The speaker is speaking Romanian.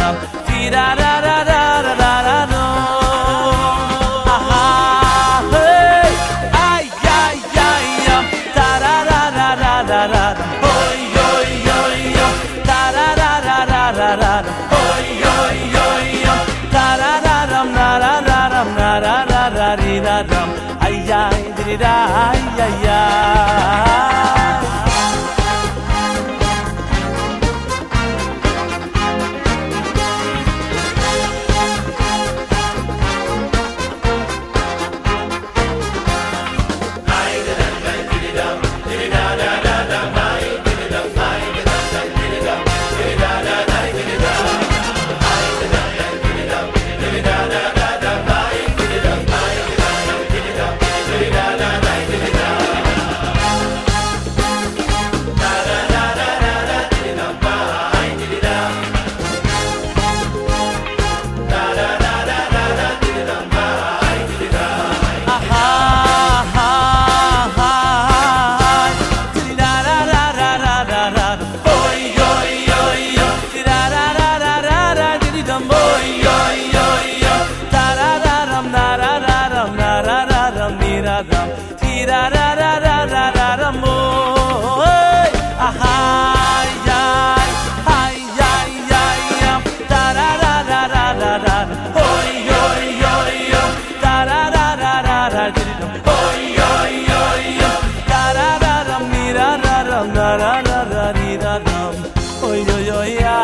dum, ti da da da da da da da dum. Aha, hey, ay ay ay yum, da da da da da da da dum, oy oy oy yum, da da da da da da da dum, oy oy oy yum, da da da dum, da da da dum, da da da da di da dum, ay ay di da ay ay ay. Oy oy oy.